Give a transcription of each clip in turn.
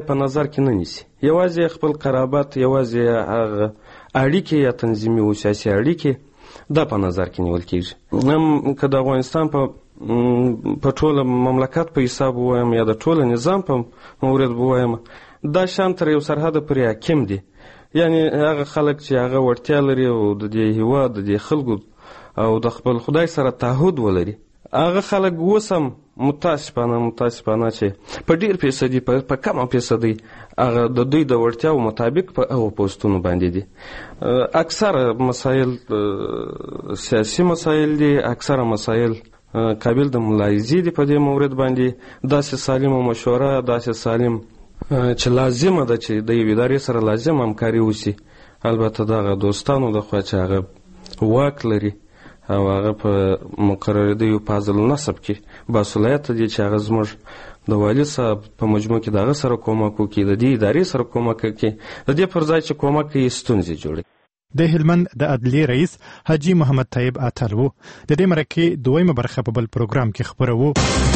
په نظر کې نه نیسي. یوازې خپل قرابت، یوازې هغه اړیکې یا تنظیمي او سیاسي اړیکې دا په نظر کې نیول کېږي. هم که د افغانستان په ټوله مملکت په حساب ووایم یا د ټوله نظام په مورد ووایم، دا شان تر یو سرحده پورې حاکم دي. یعنی هغه خلک چې هغه وړتیا لري او د دې هېواد د دې خلکو او د خپل خدای سره تعهد ولري، هغه خلک اوس هم متاسفانه چې په ډېر فیصدي په کمه فیصدي هغه د دوی د وړتیاو مطابق په هغو پوستونو باندې دي. اکثره مسایل سیاسي مسایل دي، اکثره مسایل قابل د ملاحظې دي په دې مورد باندې. داسې سالمه مشوره، داسې سالم چې لازمه ده چې د یوې ادارې سره لازم همکاري وشي، البته دغه دوستانو د خوا چې هغه واک لري او هغه په مقرریدیو فاضل النسب کې باصلاحیته دي چې هغه زموږ د والي صاحب په مجموع کې دغه سره کومک وکړي، د دې ادارې سره کومک وکړي، د دې پر ځای چې کومک کوي ستونزې جوړوي. د هلمند د عدلیې رئیس حاجي محمد طیب اتل و. د دې مرکې دویمه برخه په بل پروګرام کې خبره وو.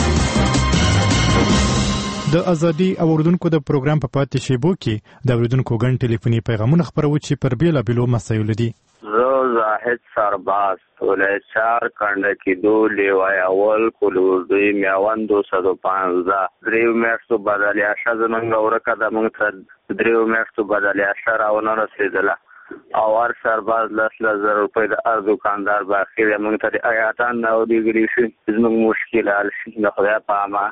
د ازادي اوریدونکو د پروګرام په پاتې شیبو کې د اوریدونکو ګڼ ټلیفوني پیغامونه خبرو چې پر بیلابیلو مسایلو دي. زاهد سرباز ولایت 4 کنده کې دو لیوای اول کولوزی میوان 215 دریو میاشتو بدلی اشا زمونږ ورکه د موږ ته دریو میاشتو بدلی اشا راونه رسېدله او هر سرباز 10,000 روپۍ د هر دکاندار باخیر موږ ته د آیاتان راولیږلي شي، زموږ مشکل حل شي. د خدای په امان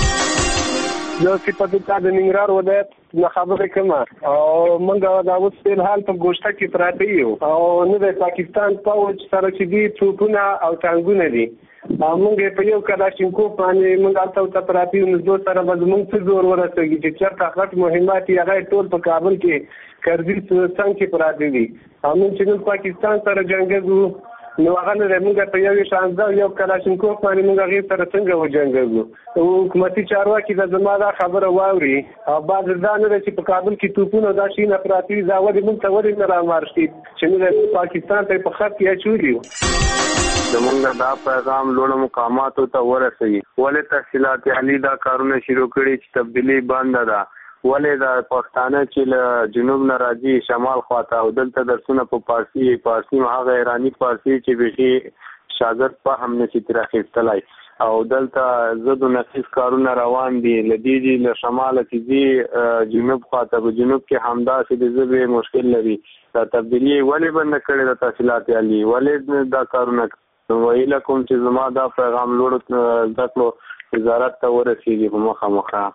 زه صفت الله د ننګرهار ولایت نه خبرې کوم او موږ دا اوس په حال په ګوشته کې پراته یو او نه د پاکستان پوځ سره چې دي توپونه او ټانګونه دي. موږ په یو کلاشینکوف باندې موږ تاسو ته پراته یو، نو سره به موږ څه زور ورسېږي چې چېرته غټ مهمات یې هغه ټول په کابل کې کرزي څنګ کې پراته دي. موږ چې نن پاکستان سره جنګېږو نو هغه نه موږ په یو 16 یو کلاشینکوف باندې موږ هغې سره څنګه وجنګېږو. حکومتي چارواکي دا زما دا خبره واوري او بعد دا نه چې په کابل کې توپونه دا شینه پراته دي، دا ولې موږ ته ولې نه رامارشي چې موږ پاکستان ته په خط کې اچولي. زمونږ دا پیغام لوړو مقاماتو ته ورسوي. ولې تحصیلات عالی دا کارونه شروع کړي چې تبدیلي بنده ده؟ ولې د پښتانه چې له جنوب نه راځي شمال خواته او دلته درسونه په پارسي هغه ایرانی پارسي چې بيخي شاګرد په هم نشي تر اخیستلای او دلته زدو نفیس کارونه روان دي لدی له شماله چې جنوب خواته په جنوب کې همدا چې د زبې مشکل لري. دا تبدیلی ولې بند کړي د تحصیلات عالی؟ ولې دا کارونه ویل کوم چې زما دا پیغام لوړ دکلو وزارت ته ورسیږي په مخه.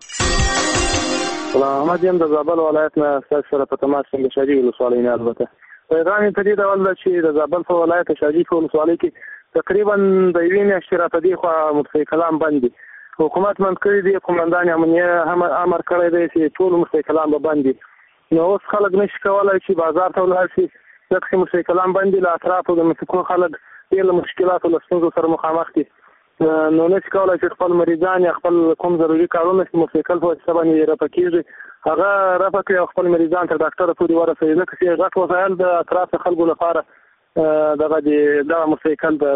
احمد یم د زابل ولایت نه سره په تماس کې شاجي ولسوالۍ نه. البته پیغام په دې ډول چې د زابل په ولایت شاجي ولسوالۍ کې تقریبا د یوې میاشتې راته دی خو موټرسایکلان بند دي. حکومت بند کړی دی، قومندان امنیه هم امر کړی دی چې ټول موټرسایکلان به بند دي. نو اوس خلک نشي کولای چې بازار ته ولاړ شي، ځکه موټرسایکلان بند دي. له اطرافو د مسکون خلک ډېر مشکلاتو له ستونزو سره مخامخ دي. نو نشي کولای چې خپل مریضان یا خپل کوم ضروري کارونه چې موټرسایکل په واسطه باندې رافع کېږي هغه رافع کړي او خپل مریضان تر ډاکټر پورې ورسوي، ځکه چې غټ وسایل د اطراف خلکو لپاره دغه موټرسایکل د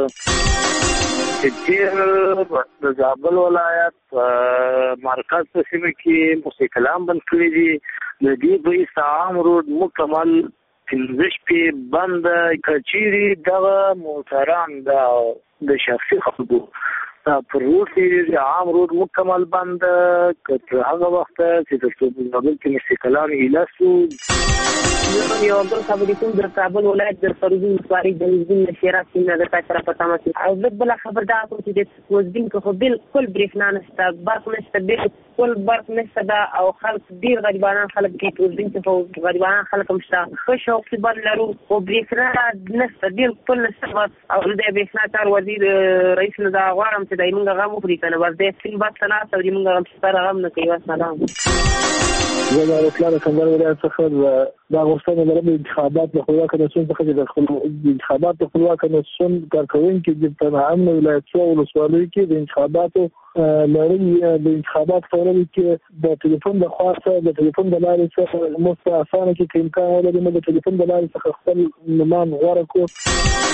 زابل ولایت مرکز په سیمه کې موټرسایکلان بند کړي دي. د دې په استعام روډ مکمل 15 په بند کچيري دغه موټران د شخصي خلکو پر روډ کې عام روډ مکمل بند کړه. هغه وخت چې د زابل کې موټرسایکلان ایلاسو یو بل خبرې کوم د کابل ولایت د فروزین سواری د نظم نشرات کې نه د تاسو په تمه او بل خبر دا کوم چې د وزدین کو بالکل بریښنا نشته، برق نشته، بالکل برق نشته دا او خلک ډیر غریبانان خلک کې وزدین ته غریبانان خلک هم شته. خو شوق چې بل لرو او بریښنا نشته، بالکل نشته. او د بریښنا کار وزیر رئیس نه دا غواړم چې دایمنګ غو مخري کنه ورته فین بس نه او دایمنګ هم ستاره غم نه کوي. والسلام. زه د اسلام څنګه ولایت څخه دا غوښتنه لرم انتخابات د خپلواک نسون څخه د انتخابات د خپلواک نسون کارکونکو د تنظیم ولایت څو ولسوالۍ کې د انتخاباتو لړۍ د انتخابات فورم کې د ټلیفون د خاصه د ټلیفون د لارې څخه مستعفانه کې امکان ولري د ټلیفون د لارې څخه خپل نوم غوړ کو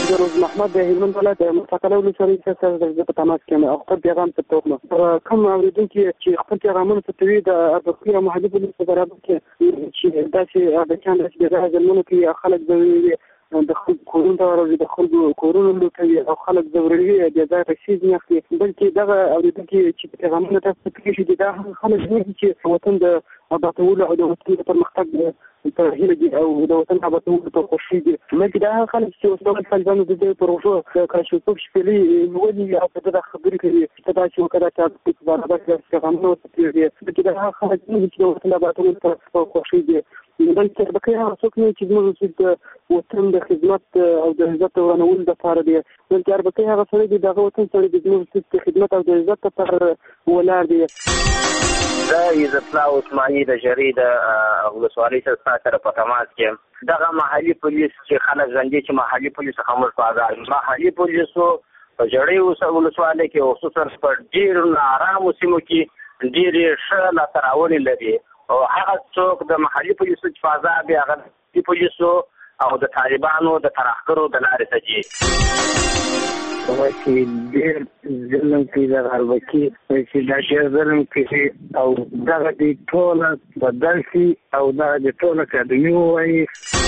زه روز محمد د هلمند ولایت مستقله ولسوالۍ سره د په تماس کې یم او خپل پیغام ته توم کوم اوریدونکي چې خپل پیغامونه ته توی د اربکي او محلي پولیسو په برابر کې چې داسې اربکیان داسې بېځایه ظلمونه کوي او خلک ځوروي د خلکو کورونو ته ورځي د خلکو کورونه لوټوي او خلک ځوروي بېځایه پیسې ځینې اخلي بلکې دغه اوریدونکي چې پیغامونه تاسو ته کېږي دي دا هم خلک دي چې وطن د آبادولو او د وطن د پرمختګ په هیله دي او د وطن آبادولو په خوښي دي بلکې دا هغه خلک چې اوس ډول طالبانو د دې پروژو کله چې څوک شپېلې لولي او په دغه خبرې کوي چې دا چې وکړه چې په برابر کې پیغامونه ورته بلکې دا هغه خلک دي چې د وطن آبادولو په خوښي دي بلکې بقیه هغه څوک نه چې زموږ د وطن د خدمت او د عزت ورانولو لپاره دي بلکې اربکي هغه سړی دي دغه وطن سړی د زموږ د خدمت او د عزت لپاره ولاړ دي. دا عزت الله عثماني د جرید ولسوالۍ سره په تماس کې دغه محلي پولیس چې خلک ځندي چې محلي پولیس خاموش پاګال محلي پولیسو په جړې ولسوالۍ کې خصوصا په ډېر نارامو سیمو کې ډېر ښه لاسته راوړنې لري او هغه څوک د محلي پولیسو چې فضا بیا هغه پولیسو او د طالبانو د ترهګرو د لارې ته چې ډېر ظلم کوي د اربکي چې دا ډېر ظلم کوي او دغه د ټوله بدل شي او دا د ټوله اکاډمي ووایي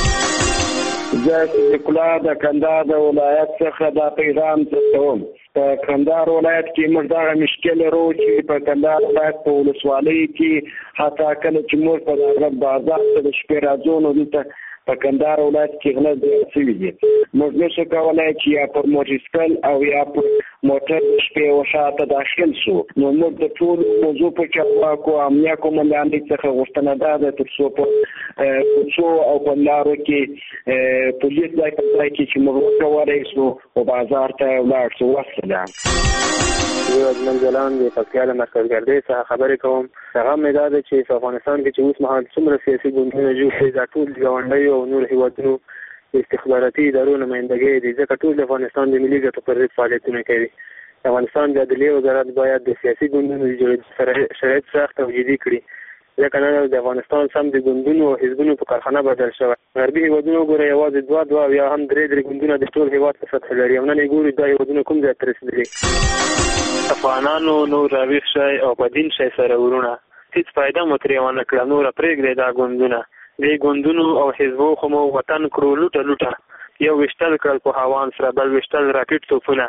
زه د کلا د کندهار د ولایت څخه دا پیغام کوم په کندهار ولایت کې موږ دغه مشکل لرو چې په کندهار ولایت په ولسوالۍ کې حتی کله چې موږ په دغه بازار کې د شپې راځو نو دلته په کندهار ولایت کې غلا شوي دي موږ نشو کولی چې یا پر موټرسایکل او یا پر موټر شپې وشاته داخل شو نو موږ د ټول موضوع په چارواکو امنیه قومندانۍ څخه غوښتنه دا ده تر څو په کوڅو او په لارو کې پولیس ځای په ځای کې چې موږ وکولی شو او بازار ته ولاړ شو وسله زه اجمل جلان د پکتیا له مرکزګردۍ څخه خبرې کوم پیغام مې دا دی چې په افغانستان کې چې اوس مهال څومره سیاسي ګوندونه جوړ شوي دا ټول ګاونډیو او نور هیوادونو استخباراتي ادارو نمایندګۍ دي ځکه ټول د افغانستان د ملي ګټو پر ضد فعالیتونه کوي د افغانستان د عدلیې وزارت باید د سیاسي ګوندونو د جوړېدو شرایط سخت او جدي کړي ځکه نن د افغانستان سم د ګوندونو او حزبونو په کارخانه بدل شوی غربي هیوادونه وګوره یوازې دوه یا هم درې ګوندونه د ټول هیواد په سطح لري او نن یې ګورو دا هیوادونه کوم ځای ته رسېدلي افغانانو نور راویښ شئ او په دین شئ سره ورونه هېڅ فایده مو ترې ونه کړه نوره پرېږدئ دا ګوندونه دې ګوندونو او حزبو خو مو وطن کړو لوټه یو ویشتل کړل په هاوان سره بل ویشتل راکټ توپونه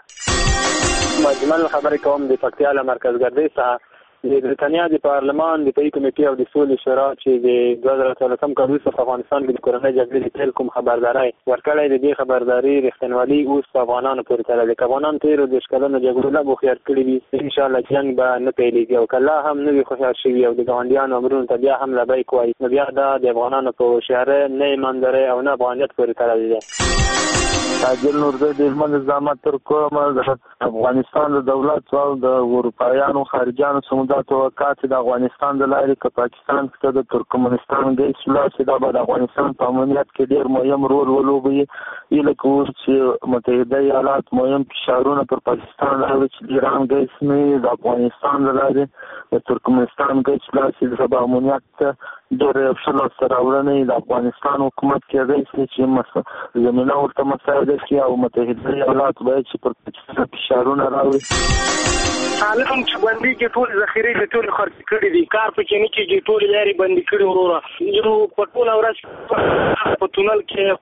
مجمل خبرې کوم د پکتیا له مرکزګردۍ څخه د بریتانیا د پارلمان د پای کمیټې او د سولې شورا چې د 2014 کال وروسته په افغانستان کې د کورنۍ جګړې د پیل کوم خبرداری ورکړی د دې خبرداری رښتینولي اوس په افغانانو پورې تړلی دی که افغانان تېرو 10 کلونو جګړو لږ هوښیار کړي وي انشاءالله جنګ به نه پیلېږي او که لا هم نه وي هوښیار شوي او د ګاونډیانو امرونو ته بیا هم لبیک وایي نو بیا دا د افغانانو په هوښیارۍ نه ایماندارۍ او نه افغانیت پورې تړلی دی تاجل نورزی د هلمند زعامت تر کومه د افغانستان د دولت او د اروپایانو خارجيانو سمودا توقعات د افغانستان د لارې که پاکستان ته د ترکمنستان د اسلام چې د افغانستان په امنیت کې ډېر مهم رول ولوبي یله کوم چې متحده ایالات مهم فشارونه پر پاکستان راوړي چې ایران ګیس نه د افغانستان د لارې د ترکمنستان ګیس لاسي د امنیت ډېر افشل سره ورنه د افغانستان حکومت کې دی چې زمينه ورته مساعده کوي او متحده ایالات باید چې پر پاکستان فشارونه راوړي عالم چې باندې کې ټول ذخیره د ټول خرڅ کړي دي کار په کې نه کېږي ټول لارې بندي کړي وروره یو په ټول ورځ په تونل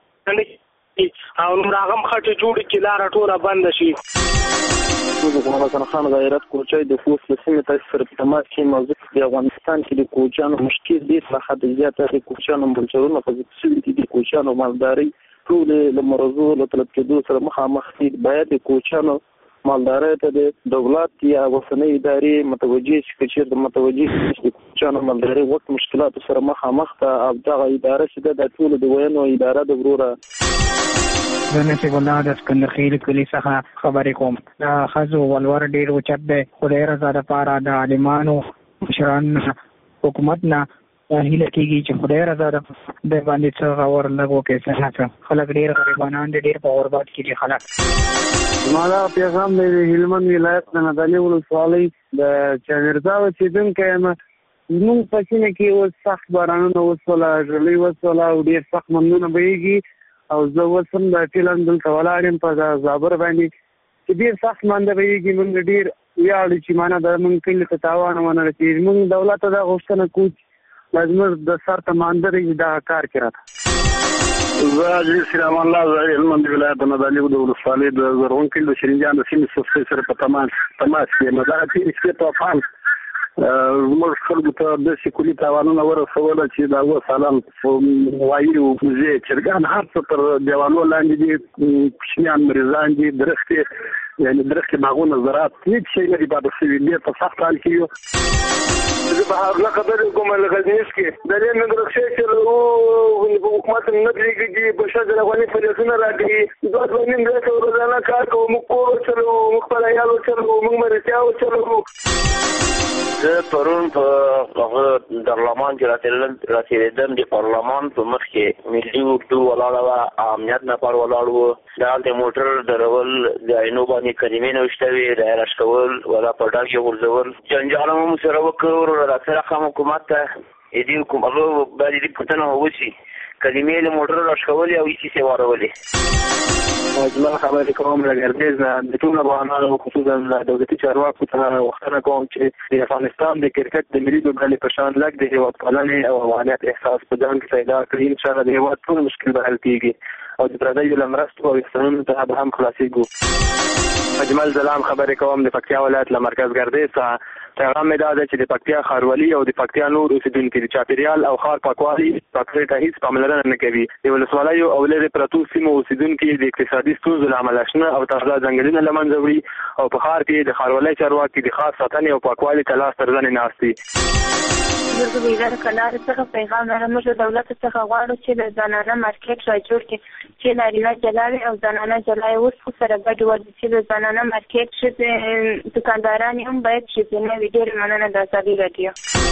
کې او نور هغه خټه جوړ کې لار ټوله بند شي محمد خان غیرت کوچای د فوس لسمه تاسو سره په تماس کې موضوع د افغانستان کې د کوچانو مشکل دي څخه حد زیاته د کوچانو بلچرونو په څیر دي کوچانو مالداري ټول له مرزو له طلب کېدو سره مخامخ دي باید د کوچانو مالداري ته د دولت یا وسنۍ ادارې متوجي چې د متوجي کوچانو مالداري وخت مشکلات سره مخامخ ته او دغه اداره چې د ټول د وینو اداره د وروره زه نصیب الله د اسکندرخیل کلي څخه خبرې کوم دا ښځو ولور ډېر اوچت دی خدای رضا دپاره د عالمانو مشران حکومت نه هیله کېږي چې خدای رضا د باندې څه غور لږ وکړي څه خلک ډېر غریبانان دي ډېر په غربت کې دي خلک زما دا پیغام دی د هلمند ولایت د نادعلي ولسوالۍ د چامیرزا اوسېدونکی یم زموږ په سیمه کې اوس سخت بارانونه وسوله ژړۍ وسوله او ډېر سخت منډونه بهیږي او زه اوس هم د فلم دلته ولاړ یم په زابر باندې چې ډېر سخت مانده بهېږي. موږ ډېر ویاړو چې معنا د موږ کلي ته تاوان ونه رسېږي. موږ دولت ته دا غوښتنه کوو چې زموږ د سر ته مانده رهي دغه کار کې راته. زه عزیز سلام الله زه هلمند ولایت د نادعلي د ولسوالۍ د زرغون کلي د شرینجان د سیمې صفحې سره په تماس کې یم. دغه تېرې شپې طوفان زموږ خلکو ته داسې کلي تاوانونه ورسوله چې د اوه سالان غوایي وزې چرګان هر څه تر دیوالو لاندې دي، کوچنیان مریضان دي، درختې یعنې درختې باغونه زراعت هېڅ شی نه دي پاتې شوي. ډېر په سخت حال کې یو. زه په هغه خبرې کوم له غزنیز کې د دې موږ رخصت چې حکومت نه پرېږدي په شل افغاني فعالیتونه راکوي. 2.5 ورځې کار کوو، موږ کور چلو، موږ خپل عیال چلو، موږ مرستیا چلو. زه پرون په هغه درلمان کې راتېرېدم د پارلمان په مخ کې ملي اردو ولاړه وه، امنیت نفر ولاړ وو. دلته موټر درول، د عینو باندې کلمې نوشته وې، د راش کول ولا په ډاګ کې غورځول. جنجال هم سره وکړ. راته رقم حکومت ته دې کوم هغه باندې دې پوښتنه وشي کلمې له موټر راش کولې او هېڅ یې وارولې. اجمل خبرې کوم له ګردیز نه د ټولو افغانانو خصوصا دولتي چارواکو ته غوښتنه کوم چې د افغانستان د کرکټ د ملي لوبډلې په شان لږ د هېواد پالنې او افغانیت احساس په ځان کې پیدا کړي. انشاءالله د هېواد ټول مشکل به حل کېږي او د پردیو له مرستو او احسانونو څخه به هم خلاصېږو. اجمل سلام خبرې کوم د پکتیا ولایت له مرکز ګردیز څخه. پیغام مې دا دی چې د پکتیا ښاروالي او د پکتیا نور اوسېدونکي د چاپېریال او ښار پاکوالي پاکۍ ته هېڅ پاملرنه نه کوي. د ولسوالیو او لرې پرتو سیمو اوسېدونکي د اقتصادي ستونزو له امله شنه او تازه ځنګلونه له منځه وړي او په ښار کې د ښاروالۍ چارواکي د ښار ساتنې او پاکوالي ته لاس تر زنې ناست دي. زه د وزارت کلار څخه پیغام لرم. موږ د دولت څخه غواړو چې د زنانه مارکیټ را جوړ کړي چې نارینه جلا وي او زنانه جلا وي. اوس سره ګډ وي چې د زنانه مارکیټ ښځې دکانداران هم باید ښځینه وي. ډېرې مننه د ازادي راډیو.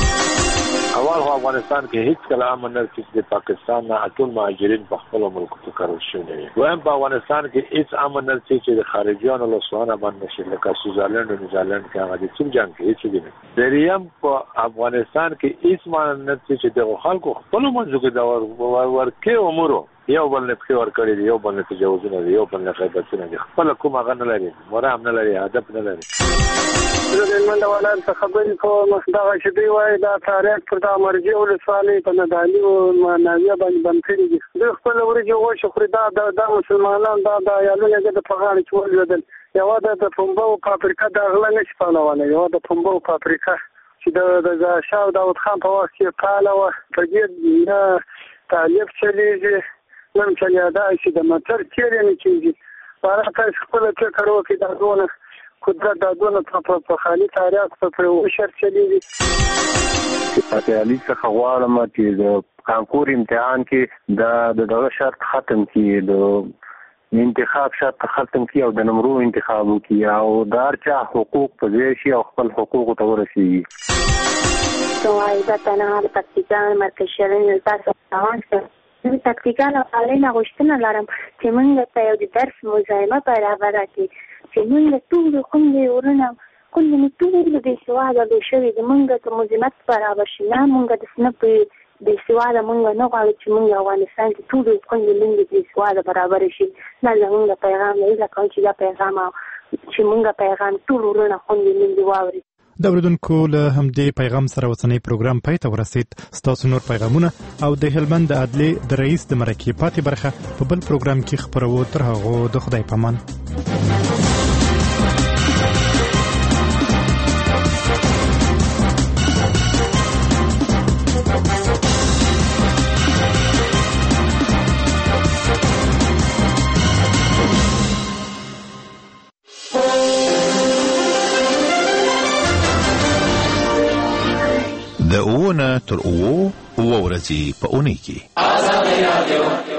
اول خو افغانستان کې هیڅ کله امن نه چې د پاکستان نه ټول مهاجرین په خپل ملک ته کارول شوي دي. دویم په افغانستان کې هیڅ امن نه چې د خارجيانو له سوانه باندې نشي لکه سوزرلند او نیوزیلند کې هغه د چین جنگ کې هیڅ دي نه. دریم په افغانستان کې هیڅ مان نه چې د خلکو خپل منځ کې دا ورکه امور یو بل نه پخې ورکړي دي، یو بل نه تجاوزونه دي، یو بل نه غیبتونه دي. خپل کوم هغه نه لري، مرام نه لري، هدف نه لري. زه د هلمند ولایت څخه خبرې کوم. دغه چې دوی وایي دا تاریخ پر د مرجع ولسوالۍ په نادعلي او ناویه باندې بند کړي دي. دوی خپل وریجې غوښې خوري. دا مسلمانان دا د عیالونه یې په غاړه کې ولوېدل. یوه د پنبه او پاپریکا د غله نه شي پالولی، یوه د پنبه او پاپریکا چې د شاه داود خان په وخت کې پاله وه. په دې نه طالب چلېږي نن چلېدا چې د موټر تېل یې نه کېږي. باره تاسو خپله فکر وکړئ دا دونه قدرت دا دونه په خالي تاریخ په وشر چلېږي. پاتې علي څخه غواړم چې د کانکور امتحان کې د دغه شرط ختم کړي، د انتخاب شرط ختم کړي او د نمرو انتخاب وکړي او د هر چا حقوق په ځای شي او خپل حقوقو ته ورسېږي. سوایده تنها د پکتیکا مرکز شرنې تاسو ته د پکتیکا لپاره نه غوښتنه لرم چې موږ ته یو د درس مزاحمه برابره کړي چې موږ ټول خوندې ورونه کوم ټول د سواده به شوي د موږ ته مزاحمت برابر شي. نه موږ د سنپ د سواده موږ نه غواړو چې موږ افغانستان کې ټول خوندې موږ د سواده برابر شي. نه زموږ پیغام دی ځکه چې دا پیغام چې موږ پیغام ټول ورونه خوندې موږ واوري. د اوریدونکو له همدې پیغام سره اوسنی پروګرام پای ته ورسید. ستاسو نور پیغامونه او د هلمند د عدلې د رئیس د مرکې پاتې برخه په بل پروګرام کې خپرو. تر هغو د خدای پامان. د اوونه تر اوو ورځې په اونۍ کې